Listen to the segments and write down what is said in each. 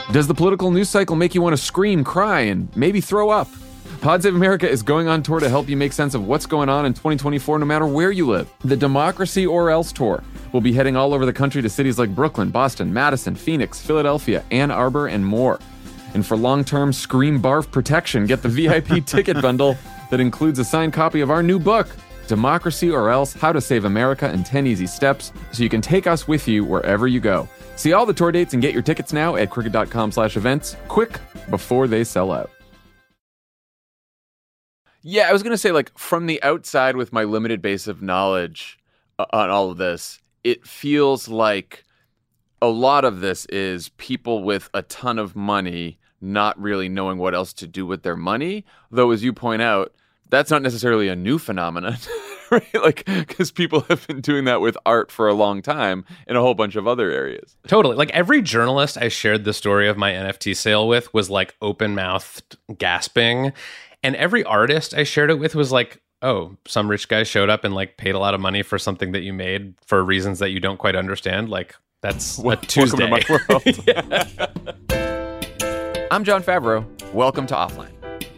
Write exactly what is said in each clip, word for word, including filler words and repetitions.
Does the political news cycle make you want to scream, cry, and maybe throw up? Pod Save America is going on tour to help you make sense of what's going on in twenty twenty-four no matter where you live. The Democracy or Else Tour will be heading all over the country to cities like Brooklyn, Boston, Madison, Phoenix, Philadelphia, Ann Arbor, and more. And for long-term scream barf protection, get the V I P ticket bundle that includes a signed copy of our new book, Democracy or Else, How to Save America in ten Easy Steps, so you can take us with you wherever you go. See all the tour dates and get your tickets now at crooked.com slash events, quick, before they sell out. Yeah, I was going to say, like, from the outside with my limited base of knowledge uh, on all of this, it feels like a lot of this is people with a ton of money not really knowing what else to do with their money. Though, as you point out, that's not necessarily a new phenomenon, right? Like, because people have been doing that with art for a long time in a whole bunch of other areas. Totally. Like, every journalist I shared the story of my N F T sale with was, like, open-mouthed gasping. And every artist I shared it with was like, oh, some rich guy showed up and like paid a lot of money for something that you made for reasons that you don't quite understand. Like, that's well, a Tuesday. Welcome to my world. I'm Jon Favreau. Welcome to Offline.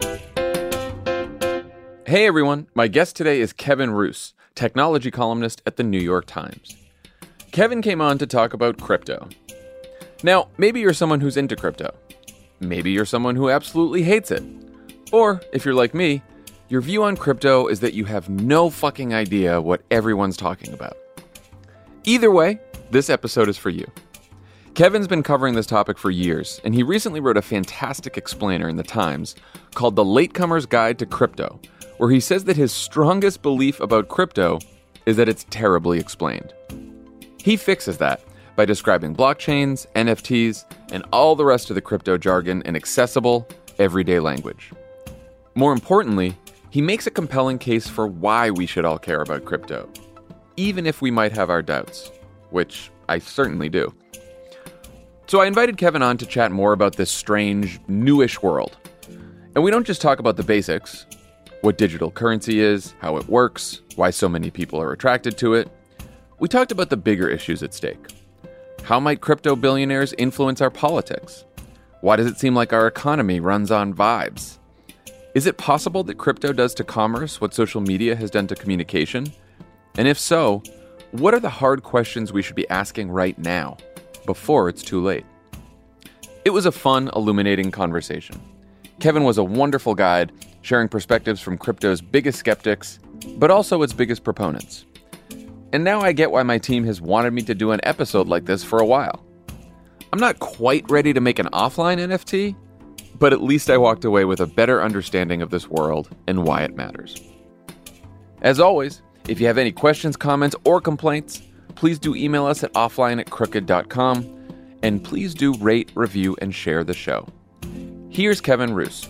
Hey everyone, my guest today is Kevin Roose, technology columnist at the New York Times. Kevin came on to talk about crypto. Now, maybe you're someone who's into crypto. Maybe you're someone who absolutely hates it. Or, if you're like me, your view on crypto is that you have no fucking idea what everyone's talking about. Either way, this episode is for you. Kevin's been covering this topic for years, and he recently wrote a fantastic explainer in the Times called The Latecomer's Guide to Crypto, where he says that his strongest belief about crypto is that it's terribly explained. He fixes that by describing blockchains, N F Ts, and all the rest of the crypto jargon in accessible, everyday language. More importantly, he makes a compelling case for why we should all care about crypto, even if we might have our doubts, which I certainly do. So I invited Kevin on to chat more about this strange, newish world. And we don't just talk about the basics, what digital currency is, how it works, why so many people are attracted to it. We talked about the bigger issues at stake. How might crypto billionaires influence our politics? Why does it seem like our economy runs on vibes? Is it possible that crypto does to commerce what social media has done to communication? And if so, what are the hard questions we should be asking right now, before it's too late? It was a fun, illuminating conversation. Kevin was a wonderful guide, sharing perspectives from crypto's biggest skeptics, but also its biggest proponents. And now I get why my team has wanted me to do an episode like this for a while. I'm not quite ready to make an offline N F T, but at least I walked away with a better understanding of this world and why it matters. As always, if you have any questions, comments, or complaints, please do email us at offline at crooked dot com, and please do rate, review, and share the show. Here's Kevin Roose.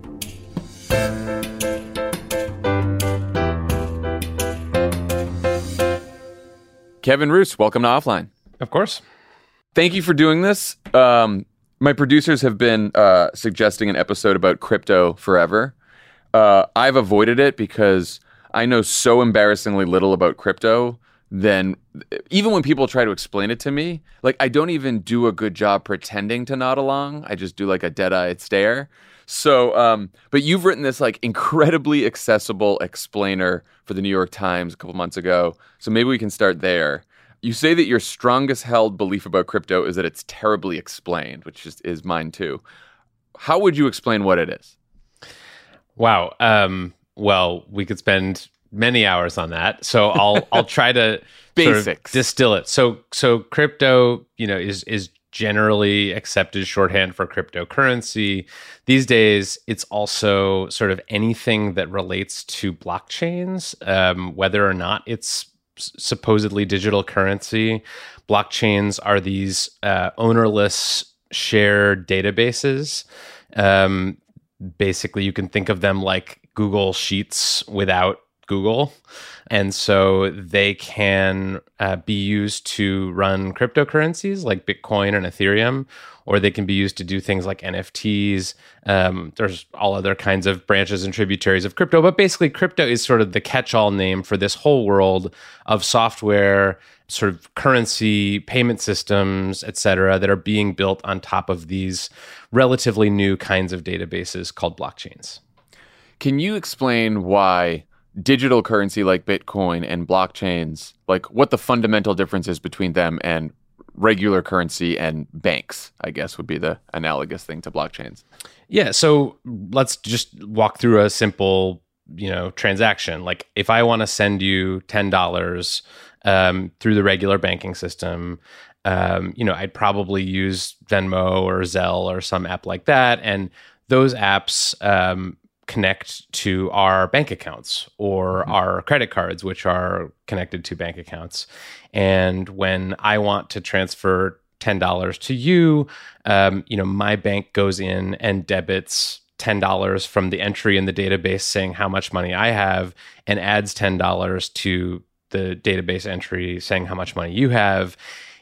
Kevin Roose, welcome to Offline. Of course. Thank you for doing this. Um, my producers have been uh, suggesting an episode about crypto forever. Uh, I've avoided it because I know so embarrassingly little about crypto. Then, even when people try to explain it to me, like, I don't even do a good job pretending to nod along. I just do like a dead-eyed stare. So, um, but you've written this like incredibly accessible explainer for the New York Times a couple months ago. So maybe we can start there. You say that your strongest held belief about crypto is that it's terribly explained, which is, is mine too. How would you explain what it is? Wow. Um, well, we could spend many hours on that. So I'll I'll try to Basics. Sort of distill it. So so crypto, you know, is is generally accepted shorthand for cryptocurrency. These days, it's also sort of anything that relates to blockchains, um, whether or not it's supposedly digital currency. Blockchains are these uh, ownerless shared databases. Um, basically, you can think of them like Google Sheets without Google. And so they can uh, be used to run cryptocurrencies like Bitcoin and Ethereum, or they can be used to do things like N F Ts. Um, there's all other kinds of branches and tributaries of crypto, but basically crypto is sort of the catch-all name for this whole world of software, sort of currency, payment systems, et cetera, that are being built on top of these relatively new kinds of databases called blockchains. Can you explain why digital currency like Bitcoin and blockchains, like what the fundamental difference is between them and regular currency and banks, I guess would be the analogous thing to blockchains? Yeah, so let's just walk through a simple, you know, transaction. Like if I want to send you ten dollars um, through the regular banking system, um, you know, I'd probably use Venmo or Zelle or some app like that. And those apps um, connect to our bank accounts or mm-hmm. our credit cards, which are connected to bank accounts. And when I want to transfer ten dollars to you, um, you know, my bank goes in and debits ten dollars from the entry in the database saying how much money I have and adds ten dollars to the database entry saying how much money you have.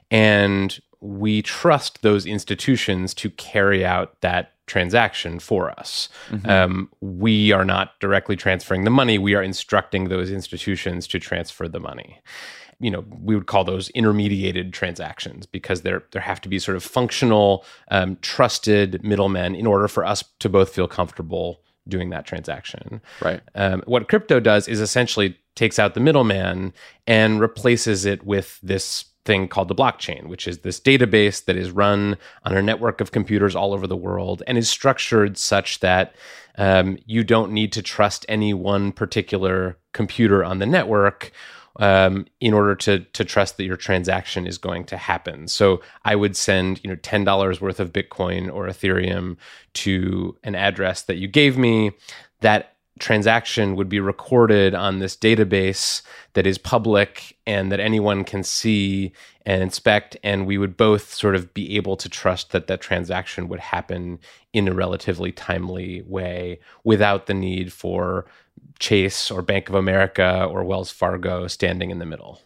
And we trust those institutions to carry out that transaction for us. Mm-hmm. Um, we are not directly transferring the money. We are instructing those institutions to transfer the money. You know, we would call those intermediated transactions because there there have to be sort of functional, um, trusted middlemen in order for us to both feel comfortable doing that transaction. Right. Um, what crypto does is essentially takes out the middleman and replaces it with this thing called the blockchain, which is this database that is run on a network of computers all over the world and is structured such that um, you don't need to trust any one particular computer on the network um, in order to to trust that your transaction is going to happen. So I would send, you know, ten dollars worth of Bitcoin or Ethereum to an address that you gave me. That transaction would be recorded on this database that is public and that anyone can see and inspect, and we would both sort of be able to trust that that transaction would happen in a relatively timely way without the need for Chase or Bank of America or Wells Fargo standing in the middle.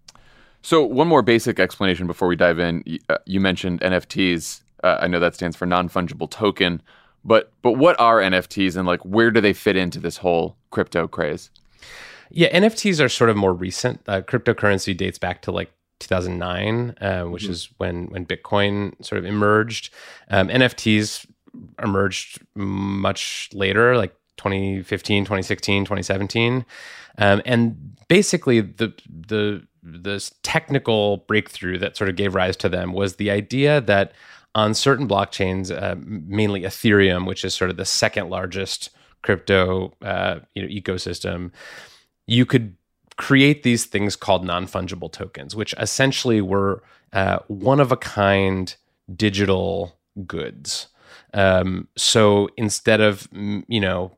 So one more basic explanation before we dive in. Uh, you mentioned N F Ts. Uh, I know that stands for non-fungible token. But but what are N F Ts and like where do they fit into this whole crypto craze? Yeah, N F Ts are sort of more recent. Uh, cryptocurrency dates back to like two thousand nine, uh, which mm-hmm. is when when Bitcoin sort of emerged. Um, N F Ts emerged much later, like twenty fifteen, twenty sixteen, twenty seventeen. Um, and basically the the the technical breakthrough that sort of gave rise to them was the idea that on certain blockchains, uh, mainly Ethereum, which is sort of the second largest crypto uh, you know, ecosystem, you could create these things called non-fungible tokens, which essentially were uh, one-of-a-kind digital goods. Um, so instead of, you know,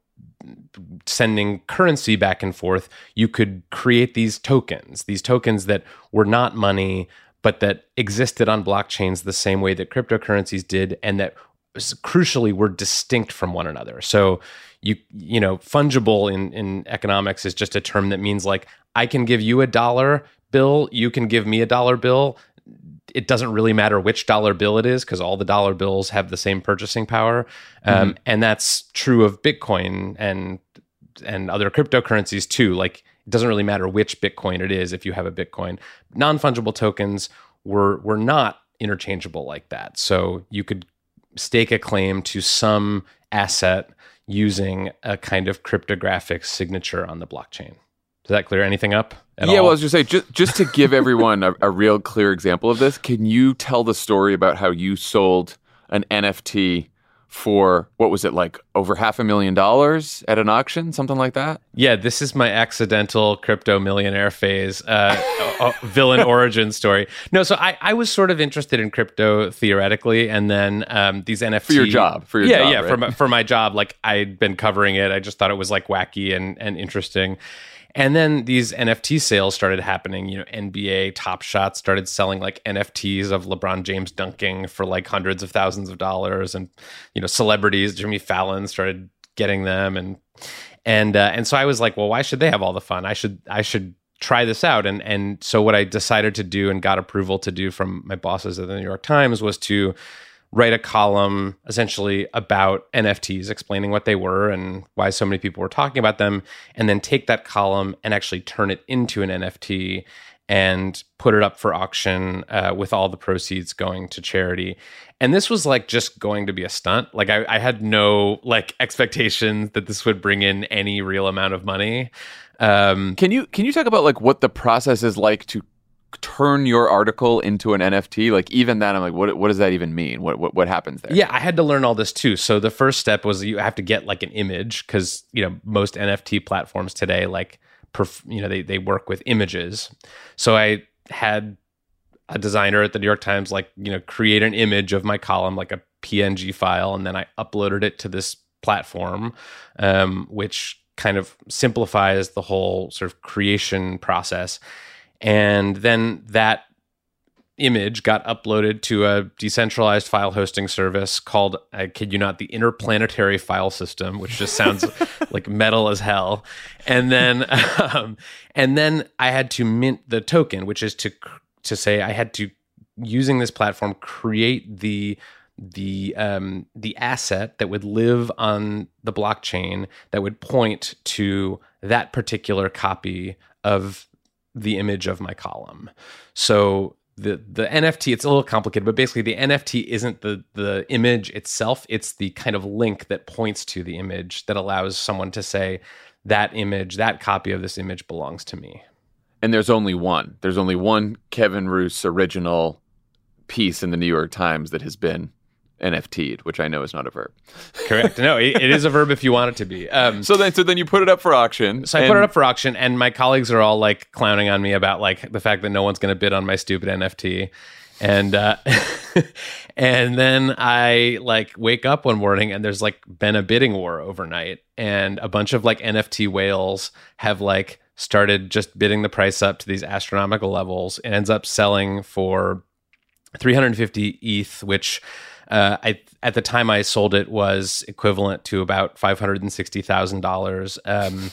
sending currency back and forth, you could create these tokens, these tokens that were not money, but that existed on blockchains the same way that cryptocurrencies did, and that crucially were distinct from one another. So you you know, fungible in, in economics is just a term that means like, I can give you a dollar bill, you can give me a dollar bill. It doesn't really matter which dollar bill it is because all the dollar bills have the same purchasing power. Um, mm-hmm. And that's true of Bitcoin and and other cryptocurrencies too. Like, it doesn't really matter which Bitcoin it is if you have a Bitcoin. Non-fungible tokens were were not interchangeable like that. So you could stake a claim to some asset using a kind of cryptographic signature on the blockchain. Does that clear anything up at yeah, all? well, I was just saying, just, just to give everyone a, a real clear example of this, can you tell the story about how you sold an N F T for, what was it, like over half a million dollars at an auction, something like that? Yeah, this is my accidental crypto millionaire phase, uh, a, a villain origin story. No, so I, I was sort of interested in crypto theoretically, and then um, these N F T... For your job, for your yeah, job, Yeah, right? for my, for my job, like I'd been covering it. I just thought it was like wacky and, and interesting. And then these N F T sales started happening. You know, N B A Top Shot started selling like N F Ts of LeBron James dunking for like hundreds of thousands of dollars, and you know, celebrities, Jimmy Fallon started getting them, and And uh, and so I was like, well, why should they have all the fun? I should I should try this out. And and so what I decided to do and got approval to do from my bosses at the New York Times was to write a column essentially about N F Ts, explaining what they were and why so many people were talking about them, and then take that column and actually turn it into an N F T and put it up for auction uh, with all the proceeds going to charity. And this was like just going to be a stunt. Like I, I had no like expectations that this would bring in any real amount of money. Um, can you can you talk about like what the process is like to turn your article into an N F T? Like even that, I'm like, what what does that even mean? What what, what happens there? Yeah, I had to learn all this too. So the first step was you have to get like an image, because you know most N F T platforms today, like perf- you know they they work with images. So I had a designer at the New York Times like you know create an image of my column, like a P N G file, and then I uploaded it to this platform, um, which kind of simplifies the whole sort of creation process. And then that image got uploaded to a decentralized file hosting service called, I kid you not, the Interplanetary File System, which just sounds like metal as hell. And then, um, and then I had to mint the token, which is to to say I had to, using this platform, create the the um, the asset that would live on the blockchain that would point to that particular copy of the image of my column. So the the N F T, it's a little complicated, but basically the N F T isn't the the image itself, it's the kind of link that points to the image that allows someone to say that image, that copy of this image belongs to me. And there's only one. There's only one Kevin Roose original piece in the New York Times that has been N F T'd, which I know is not a verb. Correct. No, it, it is a verb if you want it to be. Um, so then, so then you put it up for auction. So I and... put it up for auction, and my colleagues are all like clowning on me about like the fact that no one's going to bid on my stupid N F T, and uh, and then I like wake up one morning and there's like been a bidding war overnight, and a bunch of like N F T whales have like started just bidding the price up to these astronomical levels. It ends up selling for three hundred fifty E T H, which Uh, I at the time I sold it was equivalent to about five hundred sixty thousand dollars. Um,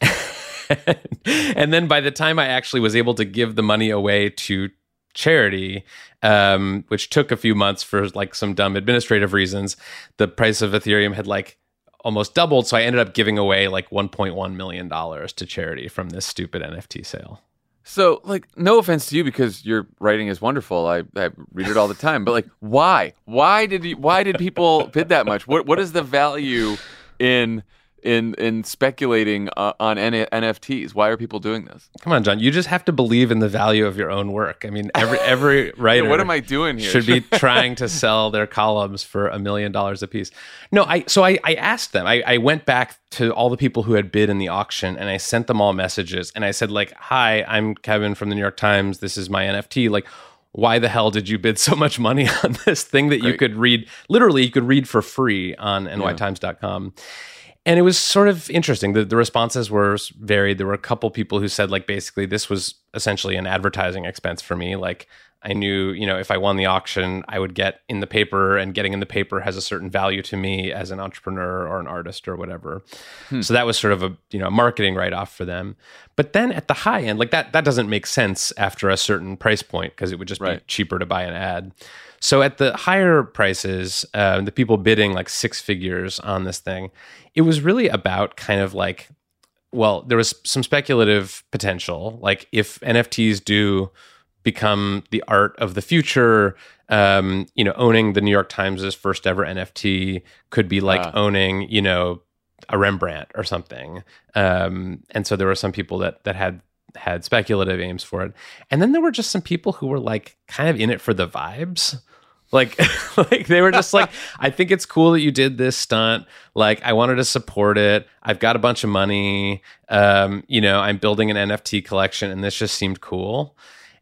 and then by the time I actually was able to give the money away to charity, um, which took a few months for like some dumb administrative reasons, the price of Ethereum had like almost doubled. So I ended up giving away like one point one million dollars to charity from this stupid N F T sale. So, like, no offense to you because your writing is wonderful. I, I read it all the time. But, like, why? Why did you, why did people bid that much? What What is the value in in in speculating uh, on N- NFTs? Why are people doing this? Come on, John. You just have to believe in the value of your own work. I mean, every every writer. Yeah, what am I doing here? Should be trying to sell their columns for a million dollars a piece. No, I. So I, I asked them. I, I went back to all the people who had bid in the auction, and I sent them all messages, and I said, like, "Hi, I'm Kevin from the New York Times. This is my N F T. Like, why the hell did you bid so much money on this thing that you right. could read? Literally, you could read for free on N Y Times dot com." And it was sort of interesting. The, the responses were varied. There were a couple people who said, like, basically, this was essentially an advertising expense for me. Like, I knew, you know, if I won the auction, I would get in the paper, and getting in the paper has a certain value to me as an entrepreneur or an artist or whatever. Hmm. So that was sort of a, you know, marketing write-off for them. But then at the high end, like that, that doesn't make sense after a certain price point, because it would just right. be cheaper to buy an ad. So at the higher prices, uh, the people bidding like six figures on this thing, it was really about kind of like, well, there was some speculative potential. Like if N F Ts do become the art of the future, um, you know, owning the New York Times' first ever N F T could be like uh. owning, you know, a Rembrandt or something. Um, and so there were some people that that had had speculative aims for it. And then there were just some people who were like kind of in it for the vibes. Like, like they were just like, I think it's cool that you did this stunt. Like, I wanted to support it. I've got a bunch of money. Um, you know, I'm building an N F T collection, and this just seemed cool.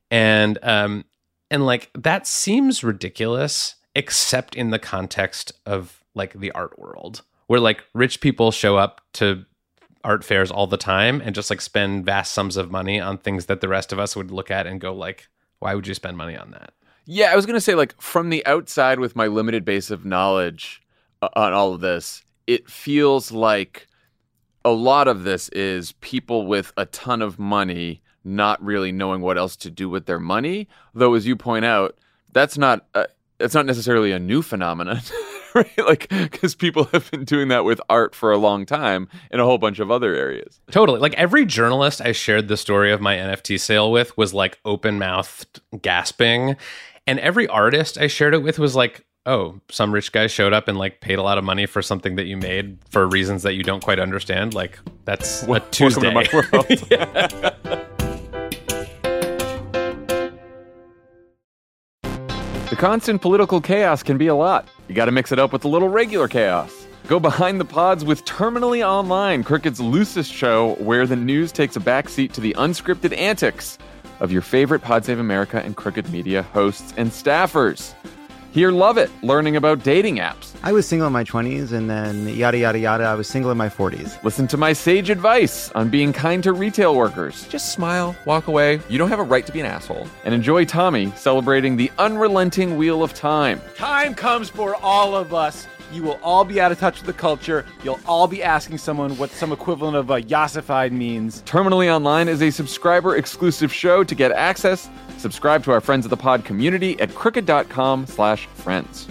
And um, and like that seems ridiculous, except in the context of like the art world, where like rich people show up to art fairs all the time and just like spend vast sums of money on things that the rest of us would look at and go like, why would you spend money on that? Yeah, I was going to say, like, from the outside with my limited base of knowledge uh, on all of this, it feels like a lot of this is people with a ton of money not really knowing what else to do with their money. Though, as you point out, that's not uh, it's not necessarily a new phenomenon, right? Like, because people have been doing that with art for a long time in a whole bunch of other areas. Totally. Like, every journalist I shared the story of my N F T sale with was like open-mouthed gasping. And every artist I shared it with was like, oh, some rich guy showed up and like paid a lot of money for something that you made for reasons that you don't quite understand. Like, that's a Tuesday. Welcome to my world. Yeah. The constant political chaos can be a lot. You got to mix it up with a little regular chaos. Go behind the pods with Terminally Online, Crooked's loosest show where the news takes a backseat to the unscripted antics of your favorite Pod Save America and Crooked Media hosts and staffers. Here, love it, learning about dating apps. I was single in my twenties, and then yada, yada, yada, I was single in my forties. Listen to my sage advice on being kind to retail workers. Just smile, walk away. You don't have a right to be an asshole. And enjoy Tommy celebrating the unrelenting wheel of time. Time comes for all of us. You will all be out of touch with the culture. You'll all be asking someone what some equivalent of a yassified means. Terminally Online is a subscriber-exclusive show. To get access, subscribe to our Friends of the Pod community at crooked.com slash friends.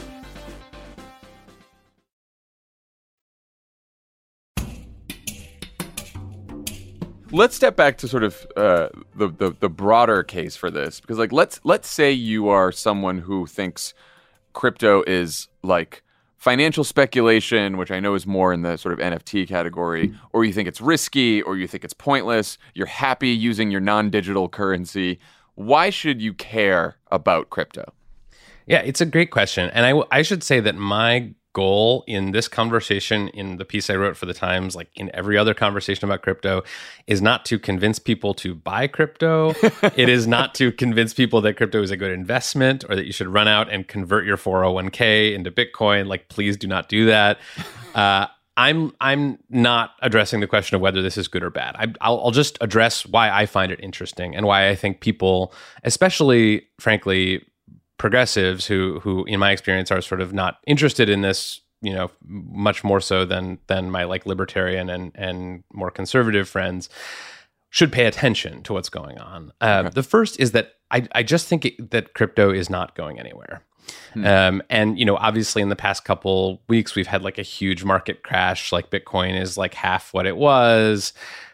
Let's step back to sort of uh, the, the the broader case for this, because like let's let's say you are someone who thinks crypto is like financial speculation, which I know is more in the sort of N F T category, or you think it's risky, or you think it's pointless. You're happy using your non-digital currency. Why should you care about crypto? Yeah, it's a great question. And I, w- I should say that my goal in this conversation, in the piece I wrote for the Times, like in every other conversation about crypto, is not to convince people to buy crypto. It is not to convince people that crypto is a good investment or that you should run out and convert your four oh one k into Bitcoin. Like, please do not do that. Uh, I'm I'm not addressing the question of whether this is good or bad. I, I'll, I'll just address why I find it interesting and why I think people, especially, frankly, progressives who, who in my experience are sort of not interested in this, you know, much more so than than my like libertarian and and more conservative friends, should pay attention to what's going on. Uh, okay. The first is that I I just think it, that crypto is not going anywhere. Hmm. Um, and, you know, obviously in the past couple weeks, we've had like a huge market crash, like Bitcoin is like half what it was.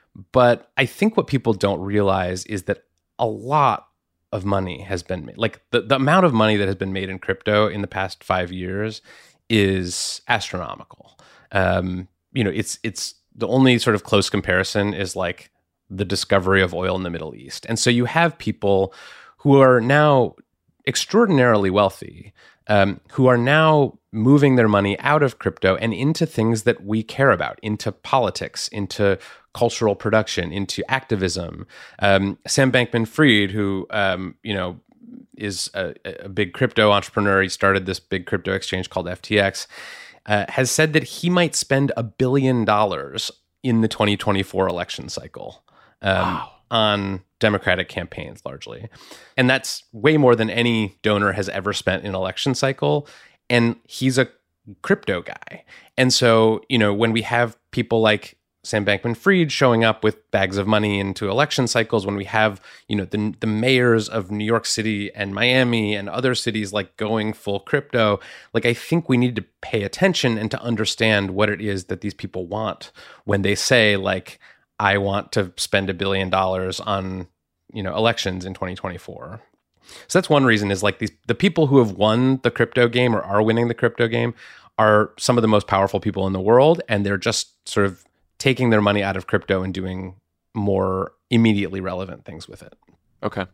But I think what people don't realize is that a lot of money has been made. Like the, the amount of money that has been made in crypto in the past five years is astronomical. Um, you know, it's it's the only sort of close comparison is like the discovery of oil in the Middle East. And so you have people who are now extraordinarily wealthy, um, who are now moving their money out of crypto and into things that we care about, into politics, into cultural production, into activism. Um, Sam Bankman-Fried, who um, you know is a, a big crypto entrepreneur, he started this big crypto exchange called F T X, uh, has said that he might spend a billion dollars in the twenty twenty-four election cycle. Um, wow. On Democratic campaigns largely. And that's way more than any donor has ever spent in an election cycle. And he's a crypto guy. And so, you know, when we have people like Sam Bankman-Fried showing up with bags of money into election cycles, when we have, you know, the, the mayors of New York City and Miami and other cities like going full crypto, like I think we need to pay attention and to understand what it is that these people want when they say like, I want to spend a billion dollars on, you know, elections in twenty twenty-four. So that's one reason is like these, the people who have won the crypto game or are winning the crypto game are some of the most powerful people in the world. And they're just sort of taking their money out of crypto and doing more immediately relevant things with it. Okay.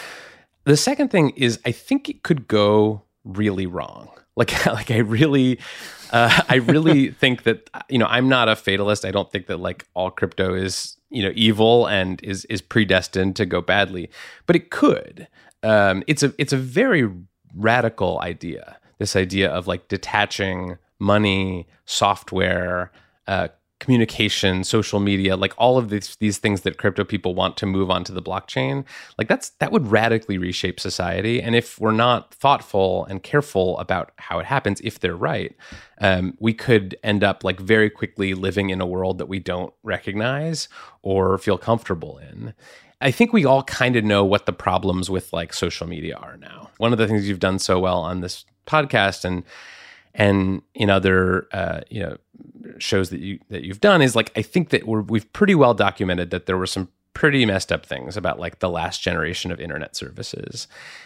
The second thing is I think it could go really wrong. Like, like I really, uh, I really think that, you know, I'm not a fatalist. I don't think that like all crypto is, you know, evil and is is predestined to go badly, but it could. Um, it's a it's a very radical idea. This idea of like detaching money, software, uh, communication, social media, like all of these these things that crypto people want to move onto the blockchain, like that's that would radically reshape society. And if we're not thoughtful and careful about how it happens, if they're right, um, we could end up like very quickly living in a world that we don't recognize or feel comfortable in. I think we all kind of know what the problems with like social media are now. One of the things you've done so well on this podcast and and in other uh, you know shows that you that you've done is like I think that we're, we've pretty well documented that there were some pretty messed up things about like the last generation of internet services,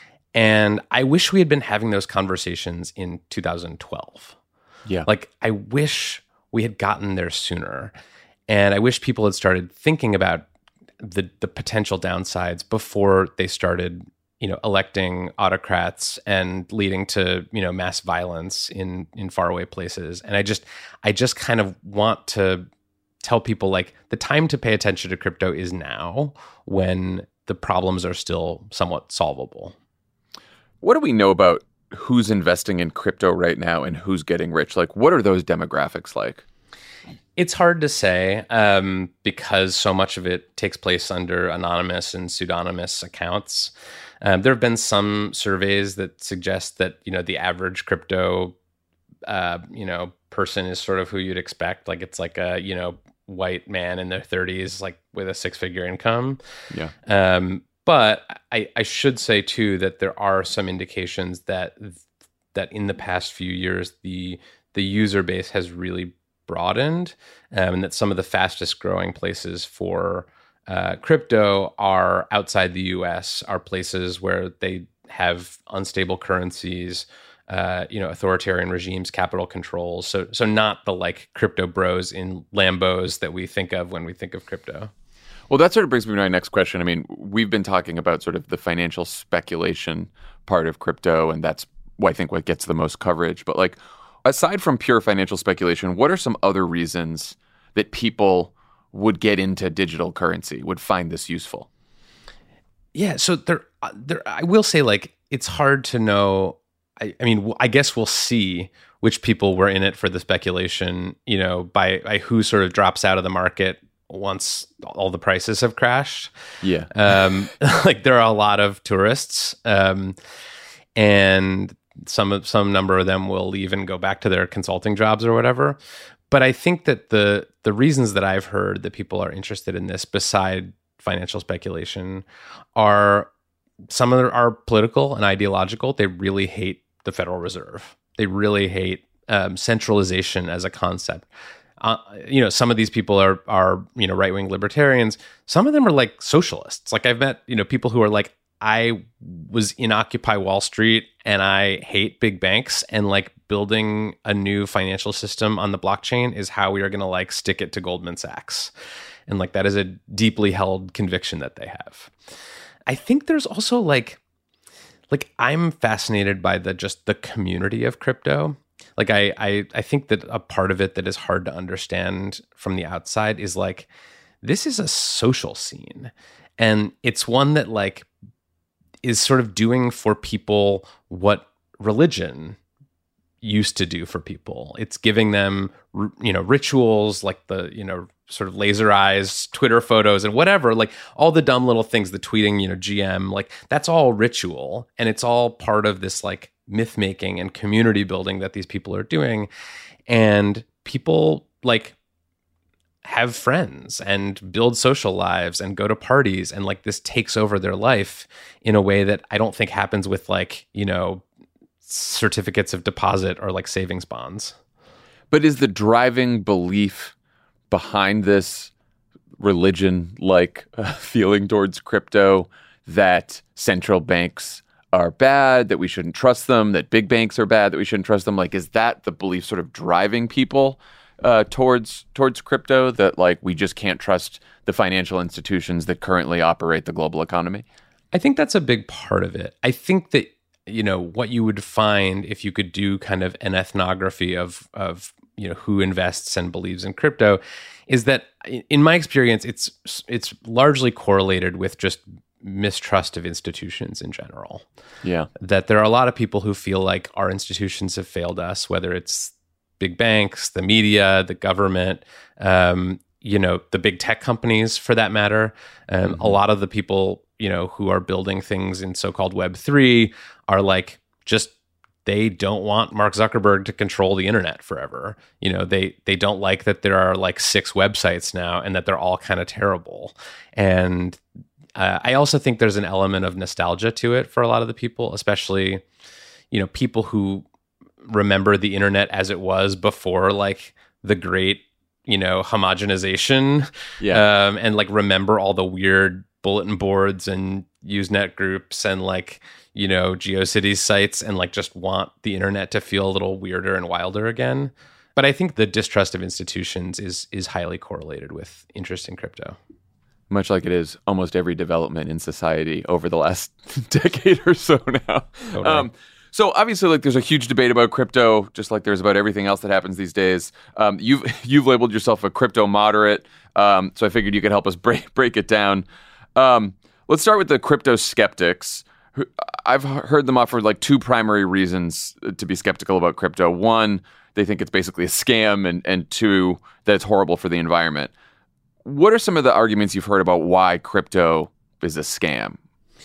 and I wish we had been having those conversations in two thousand twelve. Yeah, like I wish we had gotten there sooner, and I wish people had started thinking about the the potential downsides before they started, you know, electing autocrats and leading to, you know, mass violence in in faraway places. And I just I just kind of want to tell people like the time to pay attention to crypto is now, when the problems are still somewhat solvable. What do we know about who's investing in crypto right now and who's getting rich? Like, what are those demographics like? It's hard to say um, because so much of it takes place under anonymous and pseudonymous accounts. Um, there have been some surveys that suggest that, you know, the average crypto, uh, you know, person is sort of who you'd expect. Like it's like a, you know, white man in their thirties, like with a six-figure income. Yeah. Um, but I, I should say too that there are some indications that that in the past few years the the user base has really broadened, um, and that some of the fastest growing places for uh, crypto are outside the U S, are places where they have unstable currencies, uh, you know, authoritarian regimes, capital controls. So, so not the like crypto bros in Lambos that we think of when we think of crypto. Well, that sort of brings me to my next question. I mean, we've been talking about sort of the financial speculation part of crypto, and that's, I think, what gets the most coverage. But like, aside from pure financial speculation, what are some other reasons that people would get into digital currency, would find this useful? Yeah, so there, there. I will say, like, it's hard to know. I, I mean, I guess we'll see which people were in it for the speculation, you know, by, by who sort of drops out of the market once all the prices have crashed. Yeah. Um, like, there are a lot of tourists, um, and some some number of them will leave and go back to their consulting jobs or whatever. But I think that the the reasons that I've heard that people are interested in this, beside financial speculation, are some of them are political and ideological. They really hate the Federal Reserve. They really hate um, centralization as a concept. Uh, you know, some of these people are are you know right-wing libertarians. Some of them are like socialists. Like I've met you know people who are like, I was in Occupy Wall Street and I hate big banks, and like building a new financial system on the blockchain is how we are going to like stick it to Goldman Sachs. And like that is a deeply held conviction that they have. I think there's also like, like I'm fascinated by the just the community of crypto. Like I, I, I think that a part of it that is hard to understand from the outside is like, this is a social scene, and it's one that like is sort of doing for people what religion used to do for people. It's giving them, you know, rituals like the, you know, sort of laser eyes, Twitter photos and whatever, like all the dumb little things, the tweeting, you know, G M, like that's all ritual. And it's all part of this like myth making and community building that these people are doing. And people like have friends and build social lives and go to parties, and like this takes over their life in a way that I don't think happens with like, you know, certificates of deposit or like savings bonds. But is the driving belief behind this religion-like uh, feeling towards crypto that central banks are bad, that we shouldn't trust them, that big banks are bad, that we shouldn't trust them? Like, is that the belief sort of driving people uh, towards towards crypto, that like we just can't trust the financial institutions that currently operate the global economy? I think that's a big part of it. I think that, you know, what you would find if you could do kind of an ethnography of of you know who invests and believes in crypto is that, in my experience, it's it's largely correlated with just mistrust of institutions in general. Yeah. That there are a lot of people who feel like our institutions have failed us, whether it's big banks, the media, the government, um, you know, the big tech companies for that matter. Um, mm-hmm. A lot of the people, you know, who are building things in so-called Web three are like just they don't want Mark Zuckerberg to control the internet forever. You know, they they don't like that there are like six websites now and that they're all kind of terrible. And uh, I also think there's an element of nostalgia to it for a lot of the people, especially, you know, people who remember the internet as it was before like the great, you know, homogenization. Yeah. Um, and like remember all the weird bulletin boards and Usenet groups and like, you know, GeoCities sites and like just want the internet to feel a little weirder and wilder again. But I think the distrust of institutions is is highly correlated with interest in crypto. Much like it is almost every development in society over the last decade or so now. Totally. Um, so obviously, like, there's a huge debate about crypto, just like there's about everything else that happens these days. Um, you've you've labeled yourself a crypto moderate, um, so I figured you could help us break break it down. Um, let's start with the crypto skeptics. I've heard them offer like two primary reasons to be skeptical about crypto. One, they think it's basically a scam, and and two, that it's horrible for the environment. What are some of the arguments you've heard about why crypto is a scam?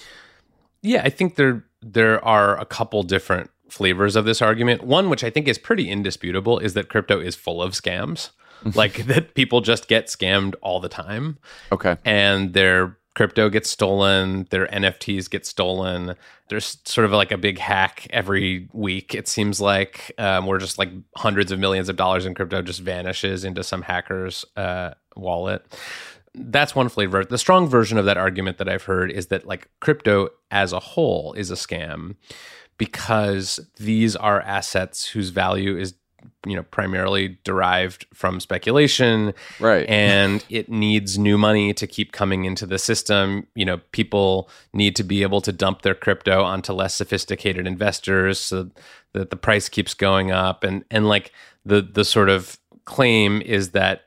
Yeah, I think there there are a couple different flavors of this argument. One, which I think is pretty indisputable, is that crypto is full of scams. Like that people just get scammed all the time. Okay. And their crypto gets stolen, their N F Ts get stolen. There's sort of like a big hack every week, it seems like, um, where just like hundreds of millions of dollars in crypto just vanishes into some hacker's uh, wallet. That's one flavor. The strong version of that argument that I've heard is that like crypto as a whole is a scam because these are assets whose value is, you know, primarily derived from speculation. Right. And it needs new money to keep coming into the system. You know, people need to be able to dump their crypto onto less sophisticated investors so that the price keeps going up. And and like the the sort of claim is that,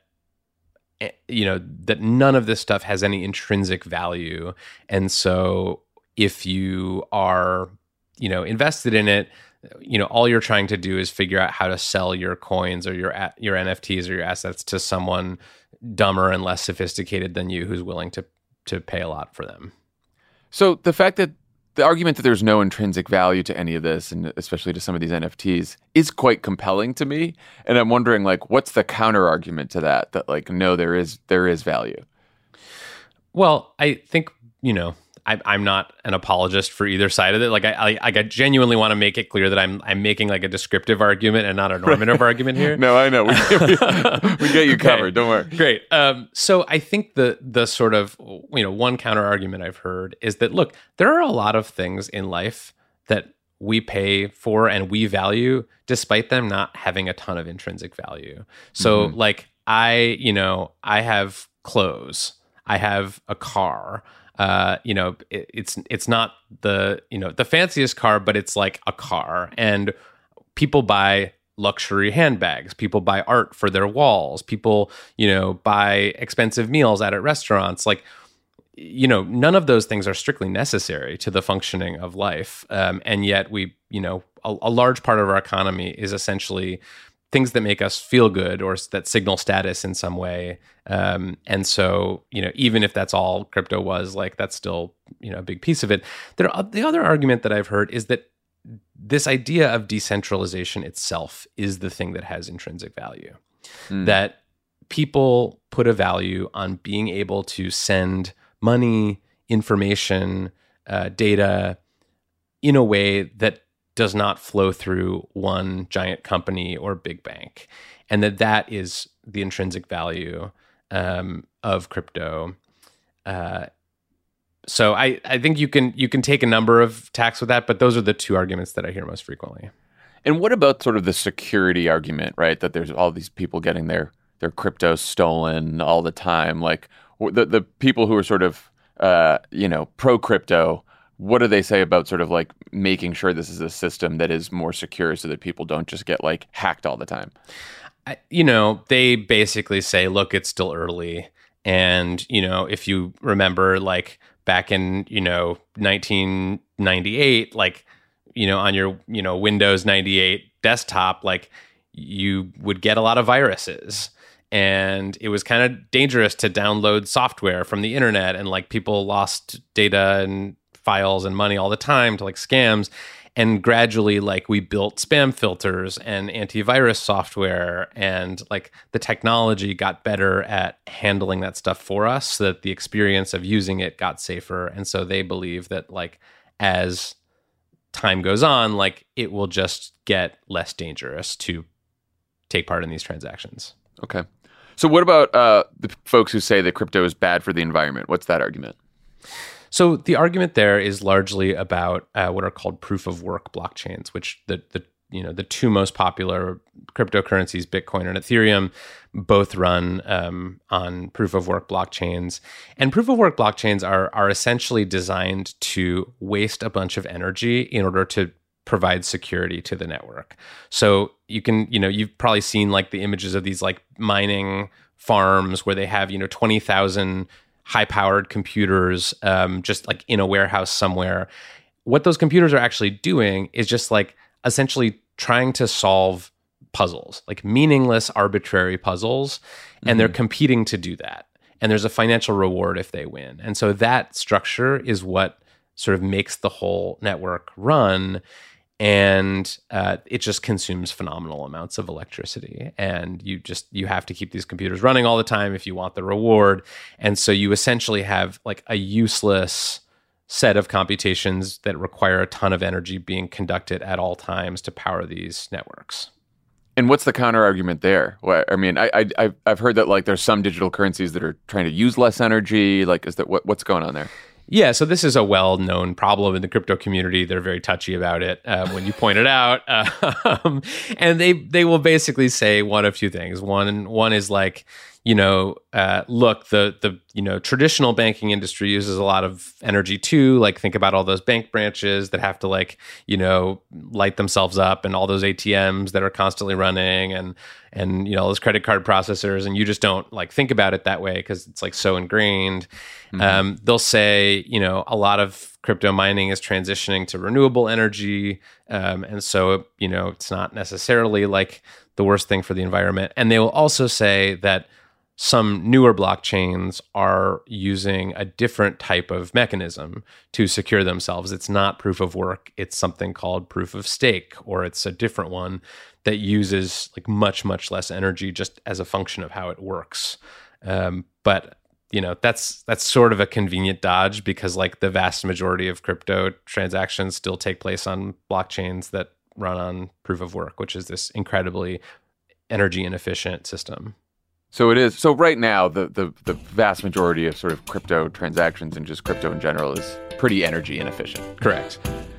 you know, that none of this stuff has any intrinsic value. And so if you are, you know, invested in it, you know, all you're trying to do is figure out how to sell your coins or your your N F Ts or your assets to someone dumber and less sophisticated than you who's willing to to pay a lot for them. So the fact that the argument that there's no intrinsic value to any of this, and especially to some of these N F Ts, is quite compelling to me. And I'm wondering, like, what's the counter argument to that? That like, no, there is there is value. Well, I think, you know, I, I'm not an apologist for either side of it. Like, I, I, I genuinely want to make it clear that I'm I'm making like a descriptive argument and not a normative argument here. No, I know. We, we, we get you okay. covered. Don't worry. Great. Um, so I think the the sort of, you know, one counter argument I've heard is that, look, there are a lot of things in life that we pay for and we value despite them not having a ton of intrinsic value. So mm-hmm. like I, you know, I have clothes. I have a car. Uh, you know, it, it's it's not the, you know, the fanciest car, but it's like a car. And people buy luxury handbags. People buy art for their walls. People, you know, buy expensive meals out at restaurants. Like, you know, none of those things are strictly necessary to the functioning of life. Um, and yet we, you know, a, a large part of our economy is essentially things that make us feel good or that signal status in some way. Um, and so, you know, even if that's all crypto was, like, that's still, you know, a big piece of it. There, the other argument that I've heard is that this idea of decentralization itself is the thing that has intrinsic value. Mm. That people put a value on being able to send money, information, uh, data in a way that does not flow through one giant company or big bank, and that that is the intrinsic value um, of crypto. Uh, so I, I think you can you can take a number of tacks with that, but those are the two arguments that I hear most frequently. And what about sort of the security argument, right? That there's all these people getting their their crypto stolen all the time, like the the people who are sort of uh, you know pro crypto. What do they say about sort of like making sure this is a system that is more secure so that people don't just get like hacked all the time? I, you know, they basically say, look, it's still early. And, you know, if you remember, like back in, you know, nineteen ninety-eight, like, you know, on your, you know, Windows ninety-eight desktop, like you would get a lot of viruses. And it was kind of dangerous to download software from the internet, and like people lost data and files and money all the time to like scams. And gradually, like we built spam filters and antivirus software, and like the technology got better at handling that stuff for us, so that the experience of using it got safer. And so they believe that like as time goes on, like it will just get less dangerous to take part in these transactions. Okay. So what about uh, the folks who say that crypto is bad for the environment? What's that argument? So the argument there is largely about uh, what are called proof of work blockchains, which the the you know the two most popular cryptocurrencies, Bitcoin and Ethereum, both run um, on proof of work blockchains. And proof of work blockchains are are essentially designed to waste a bunch of energy in order to provide security to the network. So you can, you know, you've probably seen like the images of these like mining farms where they have, you know, twenty thousand high-powered computers um, just like in a warehouse somewhere. What those computers are actually doing is just like essentially trying to solve puzzles, like meaningless, arbitrary puzzles, and mm-hmm. they're competing to do that. And there's a financial reward if they win. And so that structure is what sort of makes the whole network run. And uh, it just consumes phenomenal amounts of electricity, and you just you have to keep these computers running all the time if you want the reward. And so you essentially have like a useless set of computations that require a ton of energy being conducted at all times to power these networks. And what's the counter argument there? Well, I mean, I, I I've I've heard that like there's some digital currencies that are trying to use less energy. Like, is that what what's going on there? Yeah, so this is a well-known problem in the crypto community. They're very touchy about it uh, when you point it out, um, and they they will basically say one of two things. One one is like, you know, uh, look, the the you know traditional banking industry uses a lot of energy too. Like, think about all those bank branches that have to like you know light themselves up, and all those A T Ms that are constantly running, and and you know those credit card processors, and you just don't like think about it that way because it's like so ingrained. Mm-hmm. Um, they'll say, you know, a lot of crypto mining is transitioning to renewable energy, um, and so you know it's not necessarily like the worst thing for the environment. And they will also say that some newer blockchains are using a different type of mechanism to secure themselves. It's not proof of work. It's something called proof of stake, or it's a different one that uses like much, much less energy just as a function of how it works. Um, but, you know, that's that's sort of a convenient dodge because like the vast majority of crypto transactions still take place on blockchains that run on proof of work, which is this incredibly energy inefficient system. So it is. So right now, the, the, the vast majority of sort of crypto transactions and just crypto in general is pretty energy inefficient. Correct.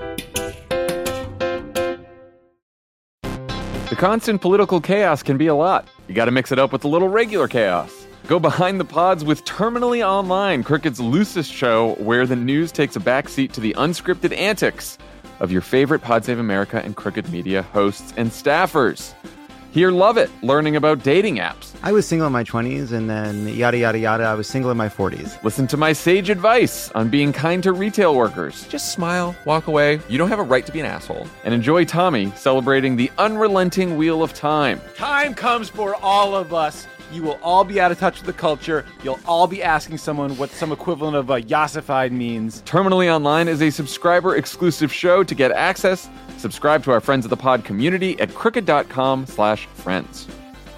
The constant political chaos can be a lot. You got to mix it up with a little regular chaos. Go behind the pods with Terminally Online, Crooked's loosest show where the news takes a backseat to the unscripted antics of your favorite Pod Save America and Crooked Media hosts and staffers. Here, love it, learning about dating apps. I was single in my twenties, and then yada, yada, yada, I was single in my forties. Listen to my sage advice on being kind to retail workers. Just smile, walk away. You don't have a right to be an asshole. And enjoy Tommy celebrating the unrelenting wheel of time. Time comes for all of us. You will all be out of touch with the culture. You'll all be asking someone what some equivalent of a yassified means. Terminally Online is a subscriber-exclusive show. To get access, subscribe to our Friends of the Pod community at crooked.com slash friends.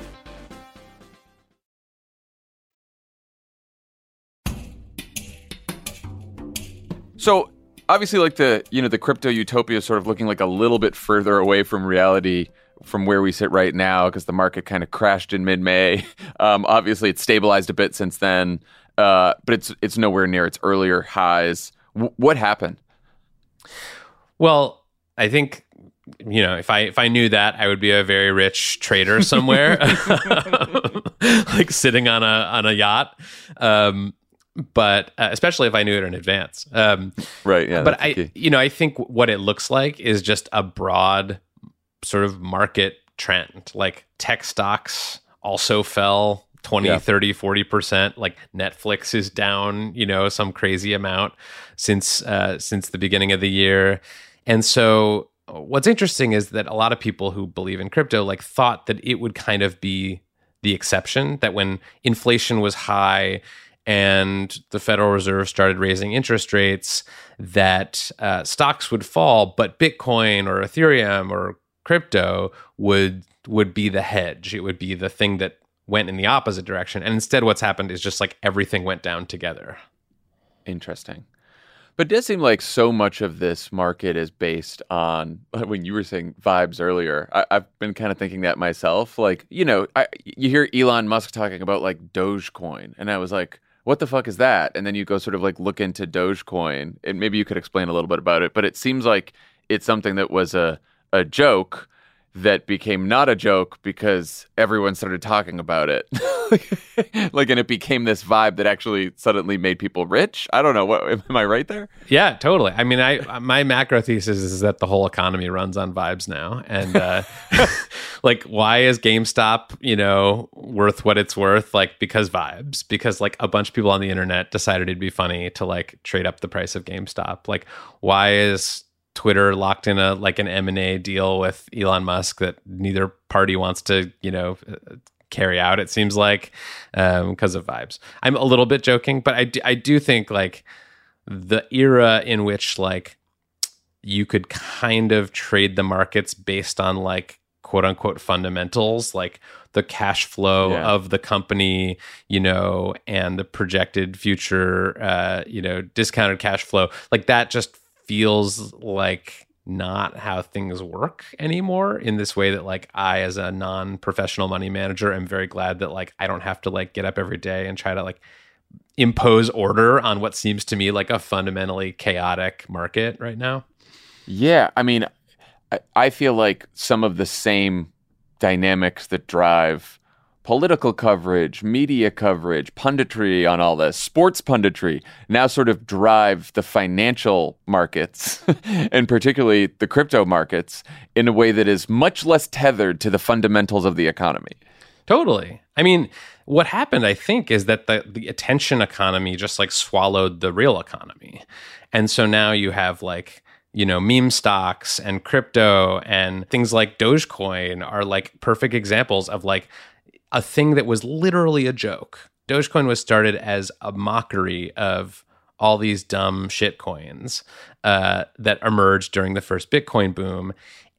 So obviously, like the you know the crypto utopia is sort of looking like a little bit further away from reality from where we sit right now because the market kind of crashed in mid-May. Um, obviously, it's stabilized a bit since then, uh, but it's it's nowhere near its earlier highs. W- what happened? Well, I think, you know, if I if I knew that, I would be a very rich trader somewhere, like sitting on a on a yacht. Um, but uh, especially if I knew it in advance. Um, right. Yeah. But I, you know, I think what it looks like is just a broad sort of market trend. Like tech stocks also fell twenty, yeah. thirty, forty percent. Like Netflix is down, you know, some crazy amount since uh, since the beginning of the year. And so, what's interesting is that a lot of people who believe in crypto like thought that it would kind of be the exception, that when inflation was high and the Federal Reserve started raising interest rates, that uh, stocks would fall, but Bitcoin or Ethereum or crypto would would be the hedge. It would be the thing that went in the opposite direction. And instead what's happened is just like everything went down together. Interesting. But it does seem like so much of this market is based on, when you were saying vibes earlier, I, I've been kind of thinking that myself. Like, you know, I, you hear Elon Musk talking about like Dogecoin, and I was like, what the fuck is that? And then you go sort of like look into Dogecoin, and maybe you could explain a little bit about it. But it seems like it's something that was a, a joke that became not a joke because everyone started talking about it. Like, and it became this vibe that actually suddenly made people rich. I don't know. What, am I right there? Yeah, totally. I mean, I my macro thesis is that the whole economy runs on vibes now. And uh, like, why is GameStop, you know, worth what it's worth? Like, because vibes. Because like a bunch of people on the internet decided it'd be funny to like trade up the price of GameStop. Like, why is Twitter locked in a like an M and A deal with Elon Musk that neither party wants to, you know, carry out, it seems like, um, because of vibes. I'm a little bit joking, but I do, I do think like the era in which like you could kind of trade the markets based on like quote unquote fundamentals, like the cash flow Yeah. of the company, you know, and the projected future, uh, you know, discounted cash flow, like that just feels like not how things work anymore in this way that like I, as a non-professional money manager, am very glad that like I don't have to like get up every day and try to like impose order on what seems to me like a fundamentally chaotic market right now. Yeah. I mean, I, I feel like some of the same dynamics that drive political coverage, media coverage, punditry on all this, sports punditry, now sort of drive the financial markets, and particularly the crypto markets, in a way that is much less tethered to the fundamentals of the economy. Totally. I mean, what happened, I think, is that the, the attention economy just like swallowed the real economy. And so now you have like, you know, meme stocks and crypto and things like Dogecoin are like perfect examples of like a thing that was literally a joke. Dogecoin was started as a mockery of all these dumb shit coins uh, that emerged during the first Bitcoin boom.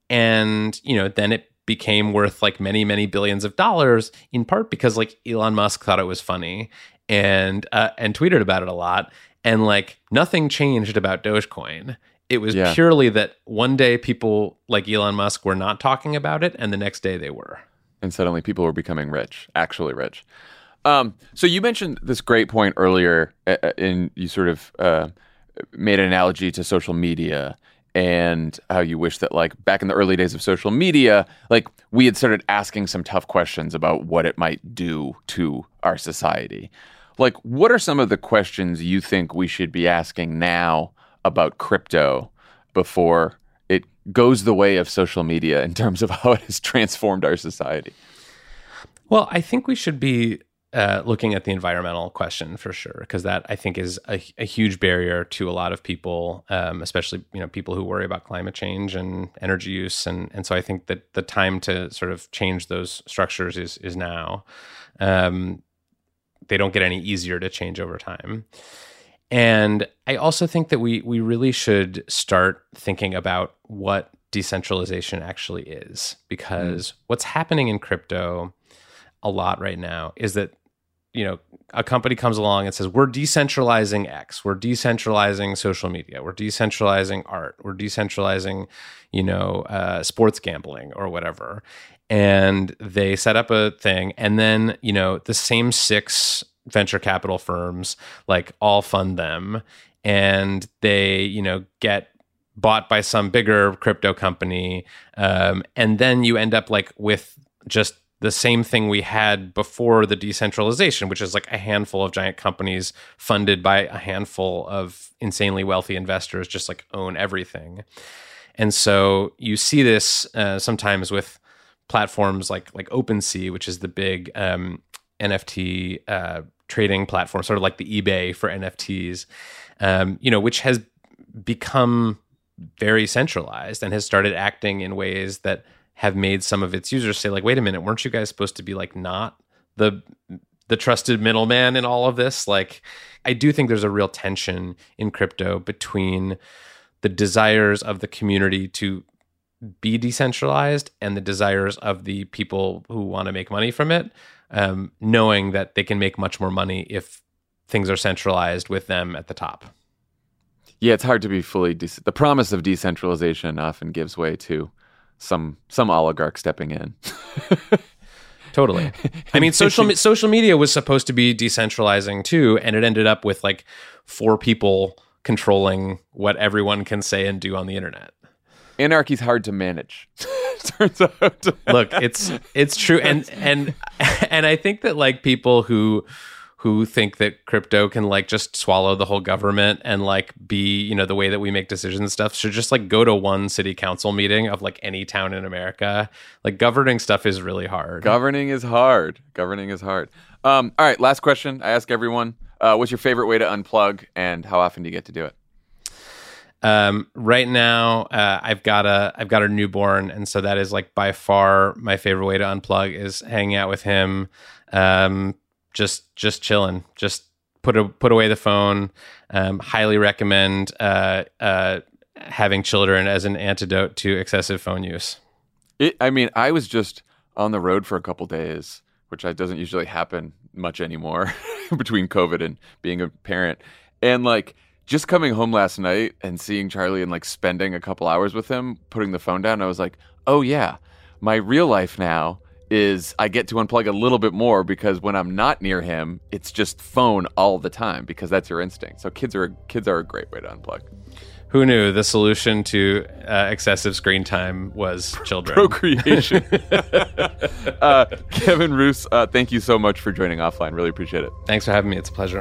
And, you know, then it became worth like many, many billions of dollars, in part because like Elon Musk thought it was funny and uh, and tweeted about it a lot. And like nothing changed about Dogecoin. It was Yeah. purely that one day people like Elon Musk were not talking about it, and the next day they were. And suddenly people were becoming rich, actually rich. Um, so you mentioned this great point earlier, uh, in you sort of uh, made an analogy to social media and how you wish that, like, back in the early days of social media, like, we had started asking some tough questions about what it might do to our society. Like, what are some of the questions you think we should be asking now about crypto before it goes the way of social media in terms of how it has transformed our society? Well, I think we should be uh, looking at the environmental question for sure, because that I think is a, a huge barrier to a lot of people, um, especially you know people who worry about climate change and energy use, and and so I think that the time to sort of change those structures is is now. Um, they don't get any easier to change over time. And I also think that we we really should start thinking about what decentralization actually is, because mm. what's happening in crypto a lot right now is that, you know, a company comes along and says, we're decentralizing X, we're decentralizing social media, we're decentralizing art, we're decentralizing, you know, uh, sports gambling or whatever. And they set up a thing, and then, you know, the same six venture capital firms like all fund them, and they, you know, get bought by some bigger crypto company. Um, and then you end up like with just the same thing we had before the decentralization, which is like a handful of giant companies funded by a handful of insanely wealthy investors just like own everything. And so you see this uh, sometimes with platforms like like OpenSea, which is the big um, N F T uh, trading platform, sort of like the eBay for N F Ts, um, you know, which has become very centralized and has started acting in ways that have made some of its users say, like, wait a minute, weren't you guys supposed to be like not the the trusted middleman in all of this? Like, I do think there's a real tension in crypto between the desires of the community to be decentralized and the desires of the people who want to make money from it, um, knowing that they can make much more money if things are centralized with them at the top. Yeah, it's hard to be fully... De- the promise of decentralization often gives way to some some oligarch stepping in. Totally. I mean, social me- social media was supposed to be decentralizing too, and it ended up with like four people controlling what everyone can say and do on the internet. Anarchy's hard to manage. Turns out. Look, it's it's true, and and and I think that like people who who think that crypto can like just swallow the whole government and like be, you know, the way that we make decisions and stuff should just like go to one city council meeting of like any town in America. Like governing stuff is really hard. Governing is hard. Governing is hard. Um, all right, last question. I ask everyone, uh, what's your favorite way to unplug and how often do you get to do it? Um, right now, uh, I've got a I've got a newborn, and so that is like by far my favorite way to unplug is hanging out with him. Um, just just chilling, just put a, put away the phone. Um, highly recommend uh, uh, having children as an antidote to excessive phone use. It, I mean, I was just on the road for a couple days, which I, doesn't usually happen much anymore between COVID and being a parent. And like just coming home last night and seeing Charlie and like spending a couple hours with him, putting the phone down, I was like, oh yeah, my real life now is I get to unplug a little bit more because when I'm not near him, it's just phone all the time because that's your instinct. So kids are kids are a great way to unplug. Who knew the solution to uh, excessive screen time was children? Procreation. uh, Kevin Roose, uh, thank you so much for joining Offline. Really appreciate it. Thanks for having me. It's a pleasure.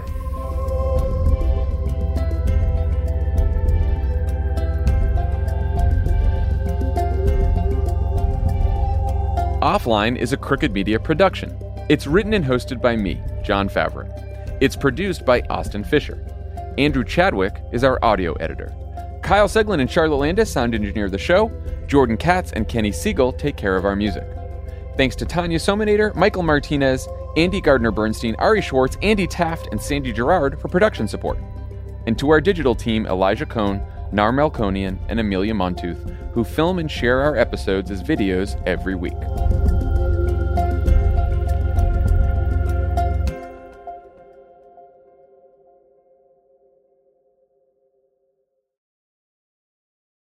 Offline is a Crooked Media production. It's written and hosted by me, Jon Favreau. It's produced by Austin Fisher. Andrew Chadwick is our audio editor. Kyle Seglin and Charlotte Landis sound engineer the show. Jordan Katz and Kenny Siegel take care of our music. Thanks to Tanya Somanader, Michael Martinez, Andy Gardner-Bernstein, Ari Schwartz, Andy Taft, and Sandy Gerard for production support. And to our digital team, Elijah Cohn, Nar Melkonian, and Amelia Montooth, who film and share our episodes as videos every week.